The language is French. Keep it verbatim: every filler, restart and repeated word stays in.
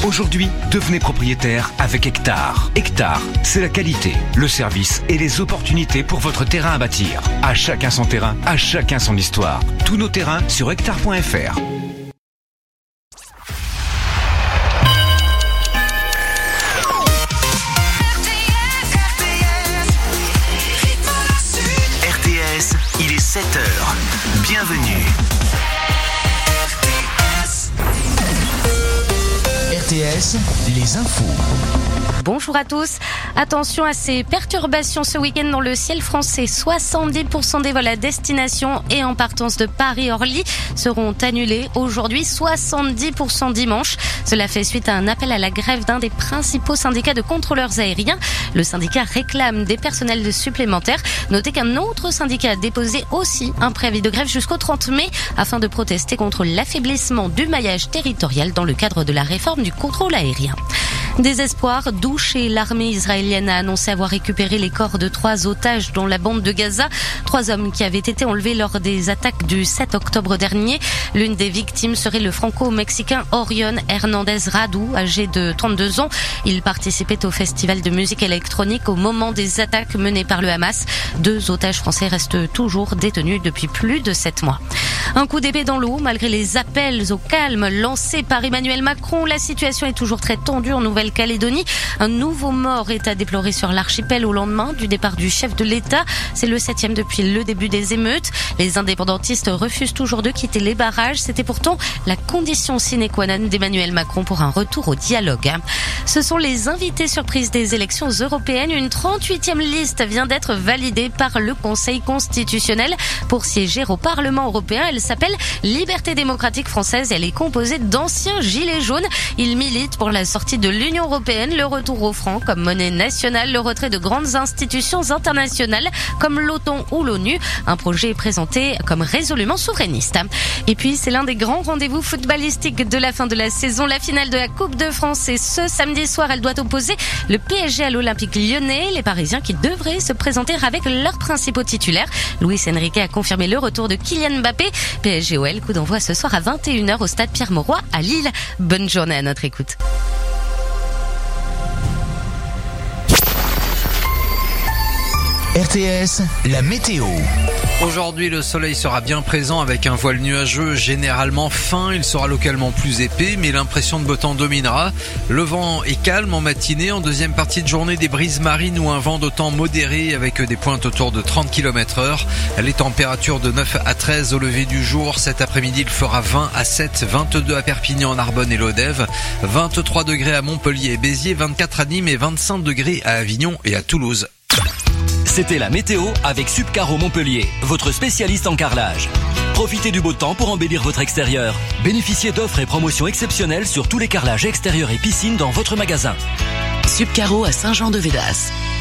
Aujourd'hui, devenez propriétaire avec Hectare. Hectare, c'est la qualité, le service et les opportunités pour votre terrain à bâtir. À chacun son terrain, à chacun son histoire. Tous nos terrains sur hectare point f r. R T S, il est sept heures. Bienvenue. R T S, les infos. Bonjour à tous. Attention à ces perturbations ce week-end dans le ciel français. soixante-dix pour cent des vols à destination et en partance de Paris-Orly seront annulés aujourd'hui, soixante-dix pour cent dimanche. Cela fait suite à un appel à la grève d'un des principaux syndicats de contrôleurs aériens. Le syndicat réclame des personnels supplémentaires. Notez qu'un autre syndicat a déposé aussi un préavis de grève jusqu'au trente mai afin de protester contre l'affaiblissement du maillage territorial dans le cadre de la réforme du contrôle aérien. Désespoir, douche et l'armée israélienne a annoncé avoir récupéré les corps de trois otages dans la bande de Gaza. Trois hommes qui avaient été enlevés lors des attaques du sept octobre dernier. L'une des victimes serait le franco-mexicain Orion Hernandez Radu, âgé de trente-deux ans. Il participait au festival de musique électronique au moment des attaques menées par le Hamas. Deux otages français restent toujours détenus depuis plus de sept mois. Un coup d'épée dans l'eau, malgré les appels au calme lancés par Emmanuel Macron. La situation est toujours très tendue en Nouvelle-Calédonie. Un nouveau mort est à déplorer sur l'archipel au lendemain du départ du chef de l'État. C'est le septième depuis le début des émeutes. Les indépendantistes refusent toujours de quitter les barrages. C'était pourtant la condition sine qua non d'Emmanuel Macron pour un retour au dialogue. Ce sont les invités surprises des élections européennes. Une trente-huitième liste vient d'être validée par le Conseil constitutionnel pour siéger au Parlement européen. Elle s'appelle Liberté démocratique française. Elle est composée d'anciens gilets jaunes. Ils militent pour la sortie de l'Union européenne, le retour au franc comme monnaie nationale, le retrait de grandes institutions internationales comme l'OTAN ou l'ONU. Un projet présenté comme résolument souverainiste. Et puis, c'est l'un des grands rendez-vous footballistiques de la fin de la saison. La finale de la Coupe de France est ce samedi soir. Elle doit opposer le P S G à l'Olympique Lyonnais. Les Parisiens qui devraient se présenter avec leurs principaux titulaires. Luis Enrique a confirmé le retour de Kylian Mbappé. P S G O L, coup d'envoi ce soir à vingt et une heures au stade Pierre-Mauroy à Lille. Bonne journée à notre écoute. R T S, la météo. Aujourd'hui, le soleil sera bien présent avec un voile nuageux généralement fin. Il sera localement plus épais, mais l'impression de beau temps dominera. Le vent est calme en matinée. En deuxième partie de journée, des brises marines ou un vent de temps modéré avec des pointes autour de trente kilomètres heure. Les températures de neuf à treize au lever du jour. Cet après-midi, il fera vingt à sept, vingt-deux à Perpignan, Narbonne et Lodève, vingt-trois degrés à Montpellier et Béziers, vingt-quatre à Nîmes et vingt-cinq degrés à Avignon et à Toulouse. C'était la météo avec Subcaro Montpellier, votre spécialiste en carrelage. Profitez du beau temps pour embellir votre extérieur. Bénéficiez d'offres et promotions exceptionnelles sur tous les carrelages extérieurs et piscines dans votre magasin. Subcaro à Saint-Jean-de-Védas.